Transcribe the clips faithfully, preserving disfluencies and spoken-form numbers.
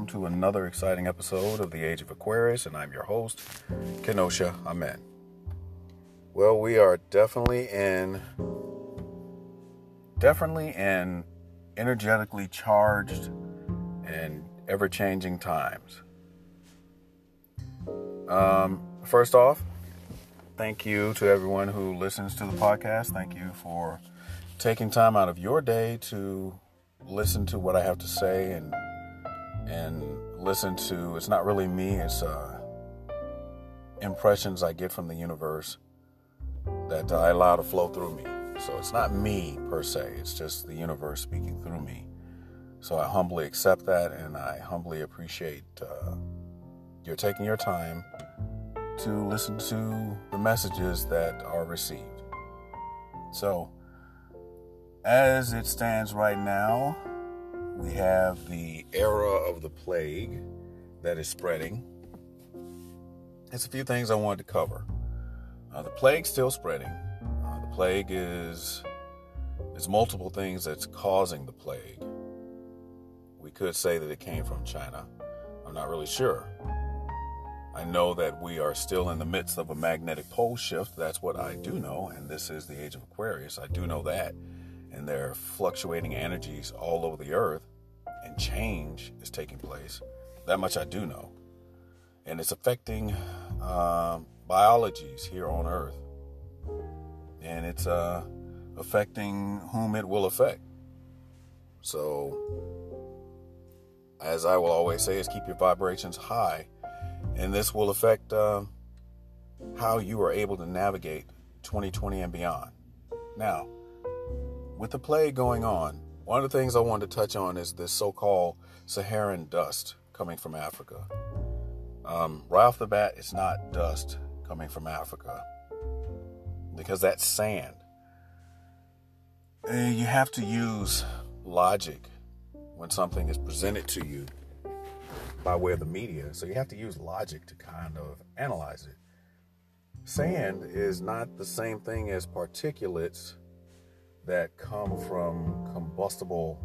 welcome to another exciting episode of the Age of Aquarius, and I'm your host, Kenosha Amen. Well, we are definitely in, definitely in energetically charged and ever-changing times. Um, first off, thank you to everyone who listens to the podcast. Thank you for taking time out of your day to listen to what I have to say and and listen to, it's not really me, it's uh, impressions I get from the universe that I allow to flow through me. So it's not me per se, it's just the universe speaking through me. So I humbly accept that, and I humbly appreciate uh, you're taking your time to listen to the messages that are received. So, as it stands right now, we have the era of the plague that is spreading. There's a few things I wanted to cover. Uh, the plague's still spreading. Uh, the plague is, there's multiple things that's causing the plague. We could say that it came from China. I'm not really sure. I know that we are still in the midst of a magnetic pole shift. That's what I do know, and this is the Age of Aquarius. I do know that. And there are fluctuating energies all over the earth, and change is taking place. That much I do know. And it's affecting uh, biologies here on earth. And it's uh, affecting whom it will affect. So, as I will always say, is keep your vibrations high. And this will affect uh, how you are able to navigate twenty twenty and beyond. Now, with the plague going on, one of the things I wanted to touch on is this so-called Saharan dust coming from Africa. Um, right off the bat, it's not dust coming from Africa, because that's sand. Uh, you have to use logic when something is presented to you by way of the media. So you have to use logic to kind of analyze it. Sand is not the same thing as particulates that come from combustible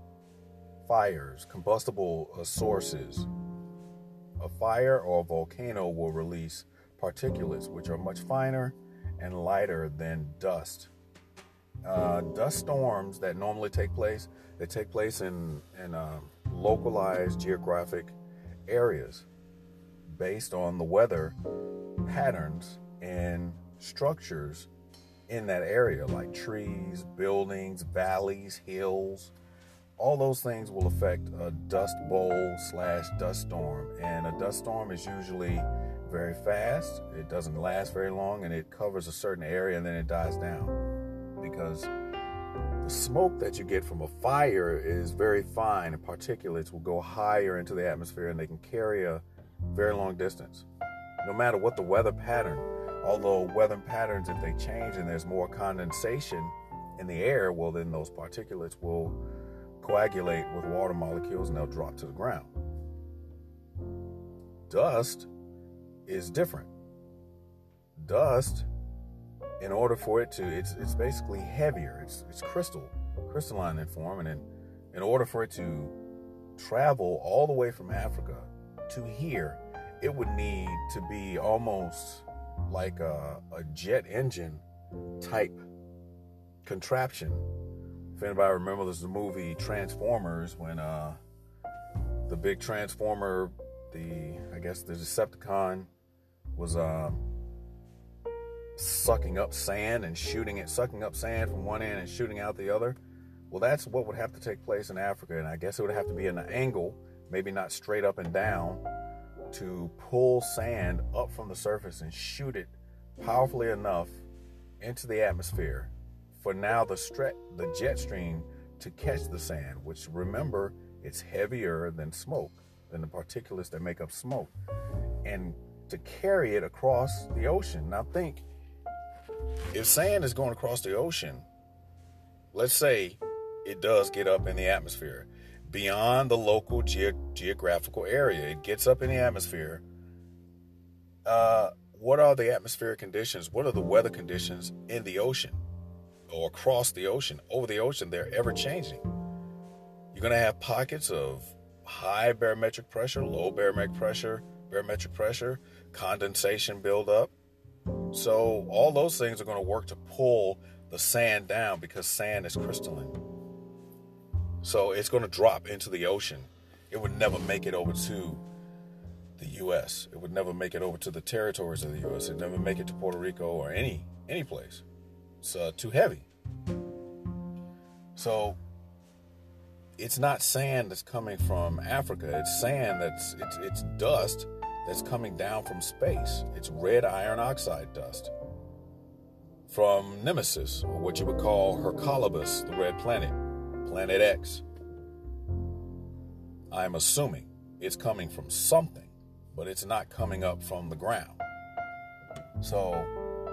fires, combustible uh, sources. A fire or a volcano will release particulates, which are much finer and lighter than dust. Uh, dust storms that normally take place, they take place in, in uh, localized geographic areas based on the weather patterns and structures in that area, like trees, buildings, valleys, hills. All those things will affect a dust bowl slash dust storm. And a dust storm is usually very fast. It doesn't last very long, and it covers a certain area and then it dies down. Because the smoke that you get from a fire is very fine, and particulates will go higher into the atmosphere, and they can carry a very long distance. No matter what the weather pattern, although weather patterns, if they change and there's more condensation in the air, well, then those particulates will coagulate with water molecules and they'll drop to the ground. Dust is different. Dust, in order for it to, it's it's basically heavier. It's it's crystal, crystalline in form, and in, in order for it to travel all the way from Africa to here, it would need to be almost like a, a jet engine type contraption. If anybody remembers the movie Transformers, when uh, the big Transformer, the I guess the Decepticon was um, sucking up sand and shooting it, sucking up sand from one end and shooting out the other. Well, that's what would have to take place in Africa, and I guess it would have to be in an angle, maybe not straight up and down, to pull sand up from the surface and shoot it powerfully enough into the atmosphere for now the stre- the jet stream to catch the sand, which, remember, it's heavier than smoke, than the particulates that make up smoke, and to carry it across the ocean. Now think, if sand is going across the ocean, let's say it does get up in the atmosphere beyond the local ge- geographical area, it gets up in the atmosphere. Uh, what are the atmospheric conditions? What are the weather conditions in the ocean or across the ocean? Over the ocean, they're ever changing. You're going to have pockets of high barometric pressure, low barometric pressure, barometric pressure, condensation buildup. So all those things are going to work to pull the sand down because sand is crystalline. So it's going to drop into the ocean. It would never make it over to the U S. It would never make it over to the territories of the U S. It would never make it to Puerto Rico or any any place. It's uh, too heavy. So it's not sand that's coming from Africa. It's sand that's it's it's dust that's coming down from space. It's red iron oxide dust from Nemesis, or what you would call Hercolibus, the red planet, Planet X. I'm assuming it's coming from something, but it's not coming up from the ground. So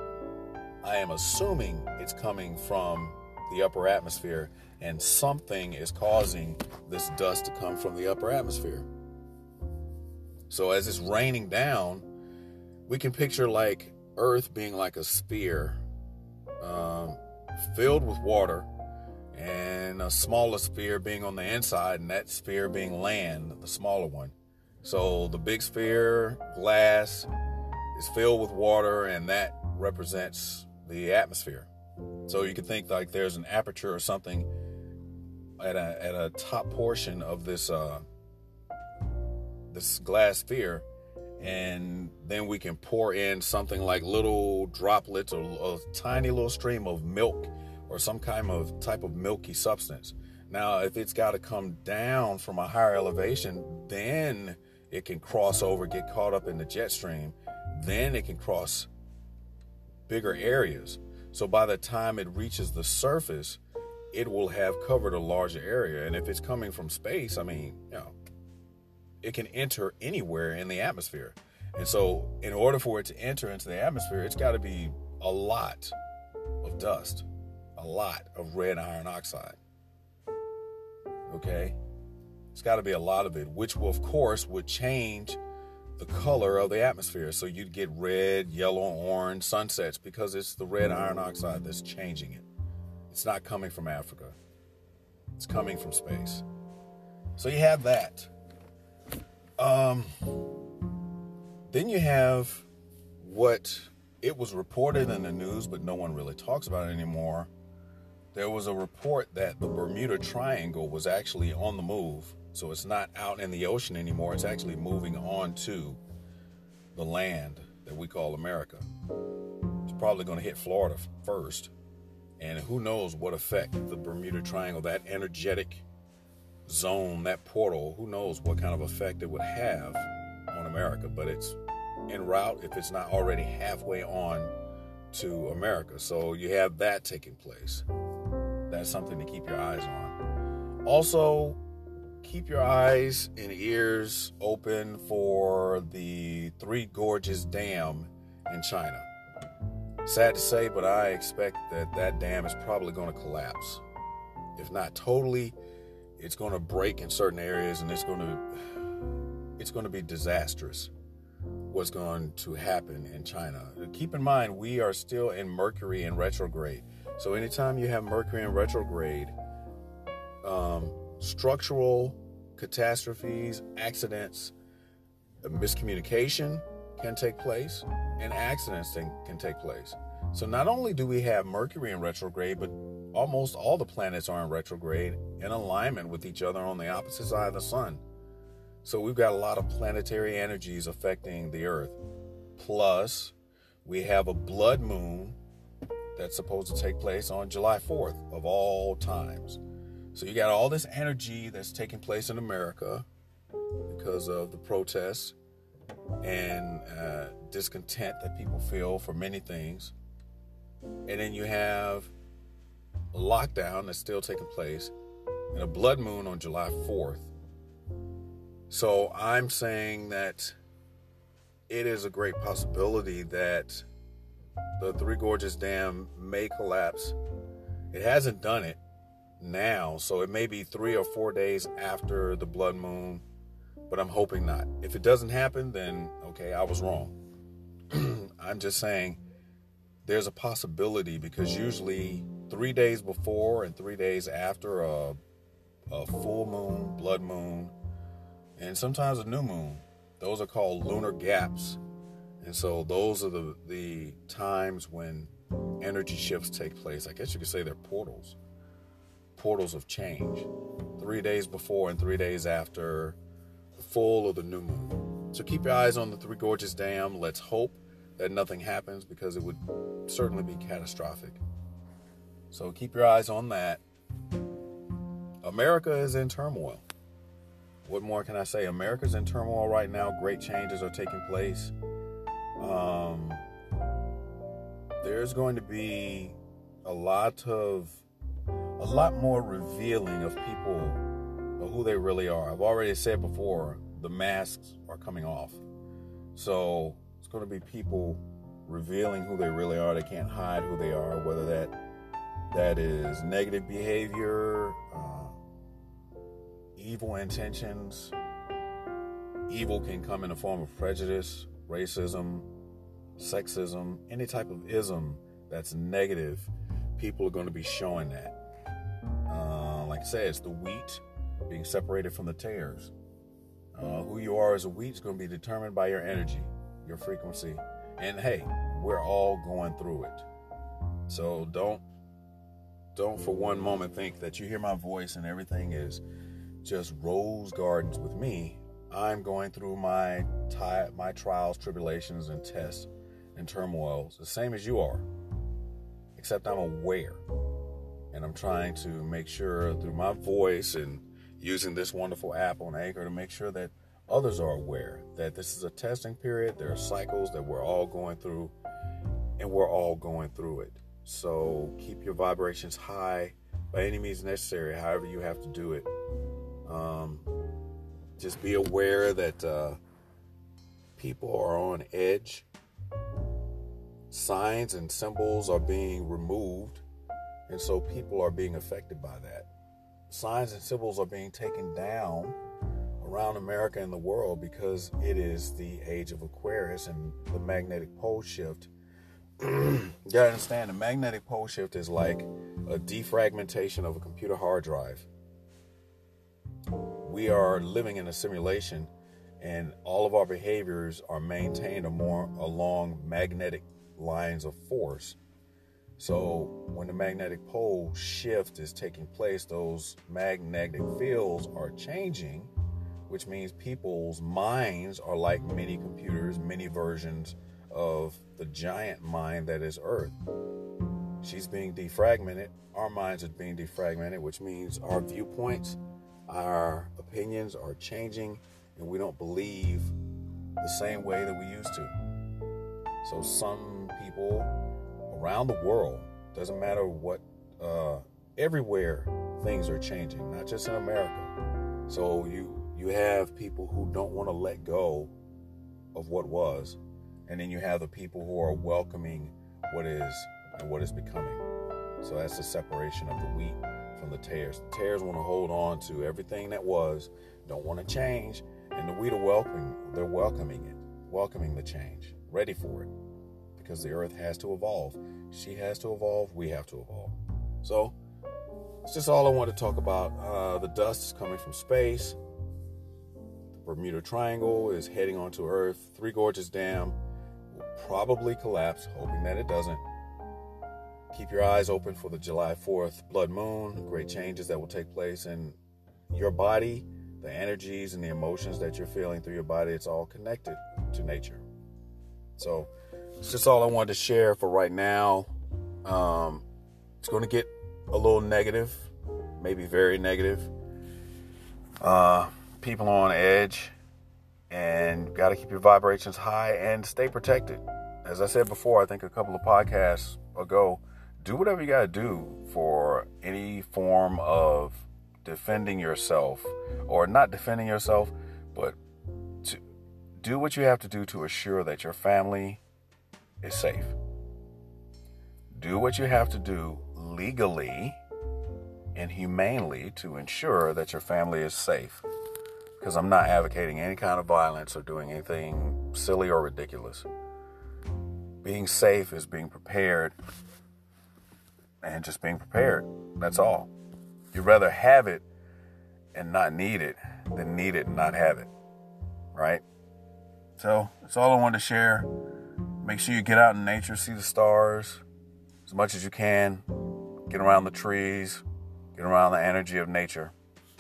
I am assuming it's coming from the upper atmosphere, and something is causing this dust to come from the upper atmosphere. So as it's raining down, we can picture like Earth being like a sphere um, filled with water, and a smaller sphere being on the inside, and that sphere being land, the smaller one. So the big sphere, glass, is filled with water, and that represents the atmosphere. So you can think like there's an aperture or something at a at a top portion of this uh, this glass sphere, and then we can pour in something like little droplets or a tiny little stream of milk or some kind of type of milky substance. Now, if it's got to come down from a higher elevation, then it can cross over, get caught up in the jet stream. Then it can cross bigger areas. So by the time it reaches the surface, it will have covered a larger area. And if it's coming from space, I mean, you know, it can enter anywhere in the atmosphere. And so in order for it to enter into the atmosphere, it's got to be a lot of dust, a lot of red iron oxide. Okay? It's got to be a lot of it, which will, of course, would change the color of the atmosphere. So you'd get red, yellow, orange sunsets because it's the red iron oxide that's changing it. It's not coming from Africa. It's coming from space. So you have that. Um, then you have what it was reported in the news, but no one really talks about it anymore. There was a report that the Bermuda Triangle was actually on the move. So it's not out in the ocean anymore. It's actually moving on to the land that we call America. It's probably going to hit Florida first. And who knows what effect the Bermuda Triangle, that energetic zone, that portal, who knows what kind of effect it would have on America. But it's en route if it's not already halfway on to America. So you have that taking place. That's something to keep your eyes on. Also, keep your eyes and ears open for the Three Gorges Dam in China. Sad to say, but I expect that that dam is probably going to collapse. If not totally, it's going to break in certain areas, and it's going to it's going to be disastrous what's going to happen in China. Keep in mind, we are still in Mercury in retrograde. So anytime you have Mercury in retrograde, um, structural catastrophes, accidents, miscommunication can take place, and accidents can take place. So not only do we have Mercury in retrograde, but almost all the planets are in retrograde in alignment with each other on the opposite side of the sun. So we've got a lot of planetary energies affecting the Earth. Plus, we have a blood moon that's supposed to take place on July fourth of all times. So you got all this energy that's taking place in America because of the protests and uh, discontent that people feel for many things. And then you have a lockdown that's still taking place and a blood moon on July fourth. So I'm saying that it is a great possibility that the Three Gorges Dam may collapse. It hasn't done it now, so it may be three or four days after the blood moon, but I'm hoping not. If it doesn't happen, then okay, I was wrong. I'm just saying there's a possibility, because usually three days before and three days after a, a full moon, blood moon, and sometimes a new moon. Those are called lunar gaps. And so those are the, the times when energy shifts take place. I guess you could say they're portals. Portals of change. Three days before and three days after the full or the new moon. So keep your eyes on the Three Gorges Dam. Let's hope that nothing happens, because it would certainly be catastrophic. So keep your eyes on that. America is in turmoil. What more can I say? America's in turmoil right now. Great changes are taking place. Um, there's going to be a lot of, a lot more revealing of people, of who they really are. I've already said before, the masks are coming off. So it's going to be people revealing who they really are. They can't hide who they are, whether that that is negative behavior, uh, evil intentions. Evil can come in the form of prejudice, racism, sexism, any type of ism that's negative. People are going to be showing that. Uh, like I said, it's the wheat being separated from the tares. Uh, who you are as a wheat is going to be determined by your energy, your frequency. And hey, we're all going through it. So don't, don't for one moment think that you hear my voice and everything is just rose gardens with me. I'm going through my ty- my trials, tribulations, and tests and turmoils the same as you are, except I'm aware, and I'm trying to make sure through my voice and using this wonderful app on Anchor to make sure that others are aware that this is a testing period. There are cycles that we're all going through, and we're all going through it. So keep your vibrations high by any means necessary, however you have to do it. Um, just be aware that uh, people are on edge. Signs and symbols are being removed, and so people are being affected by that. Signs and symbols are being taken down around America and the world because it is the age of Aquarius and the magnetic pole shift. You gotta understand, the magnetic pole shift is like a defragmentation of a computer hard drive. We are living in a simulation, and all of our behaviors are maintained a more along magnetic lines of force. So when the magnetic pole shift is taking place, those magnetic fields are changing, which means people's minds are like mini computers, mini versions of the giant mind that is Earth. She's being defragmented. Our minds are being defragmented, which means our viewpoints, our opinions are changing, and we don't believe the same way that we used to. So some people around the world, doesn't matter what, uh, everywhere things are changing, not just in America. So you you have people who don't want to let go of what was, and then you have the people who are welcoming what is and what is becoming. So that's the separation of the wheat from the tares. The tares want to hold on to everything that was, don't want to change, and the wheat are welcoming, they're welcoming it, welcoming the change, ready for it, because the earth has to evolve. She has to evolve, we have to evolve. So it's just all I want to talk about. Uh, the dust is coming from space. The Bermuda Triangle is heading onto Earth. Three Gorges Dam will probably collapse, hoping that it doesn't. Keep your eyes open for the July fourth blood moon, great changes that will take place in your body, the energies and the emotions that you're feeling through your body. It's all connected to nature. So it's just all I wanted to share for right now. Um, it's going to get a little negative, maybe very negative. Uh, people on edge, and got to keep your vibrations high and stay protected. As I said before, I think a couple of podcasts ago, do whatever you got to do for any form of defending yourself, or not defending yourself, but to do what you have to do to assure that your family is safe. Do what you have to do legally and humanely to ensure that your family is safe. Because I'm not advocating any kind of violence or doing anything silly or ridiculous. Being safe is being prepared, and just being prepared. That's all. You'd rather have it and not need it than need it and not have it, right? So that's all I wanted to share. Make sure you get out in nature, see the stars as much as you can. Get around the trees, get around the energy of nature.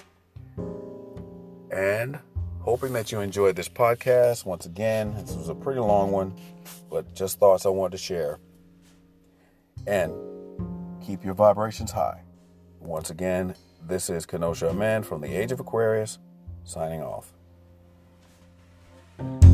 And hoping that you enjoyed this podcast. Once again, this was a pretty long one, but just thoughts I wanted to share. And keep your vibrations high. Once again, this is Kenosha Man from the Age of Aquarius, signing off.